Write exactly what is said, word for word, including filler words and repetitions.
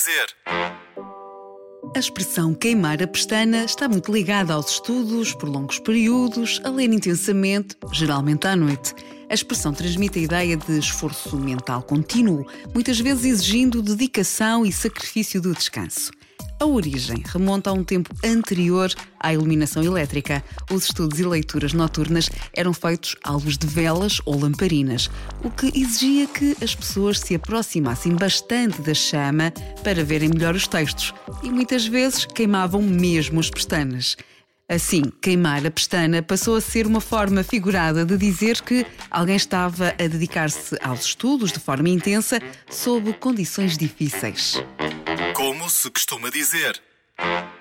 dizer. A expressão queimar a pestana está muito ligada aos estudos por longos períodos, a ler intensamente, geralmente à noite. A expressão transmite a ideia de esforço mental contínuo, muitas vezes exigindo dedicação e sacrifício do descanso. A origem remonta a um tempo anterior à iluminação elétrica. Os estudos e leituras noturnas eram feitos à luz de velas ou lamparinas, o que exigia que as pessoas se aproximassem bastante da chama para verem melhor os textos e muitas vezes queimavam mesmo as pestanas. Assim, queimar a pestana passou a ser uma forma figurada de dizer que alguém estava a dedicar-se aos estudos de forma intensa sob condições difíceis. Como se costuma dizer.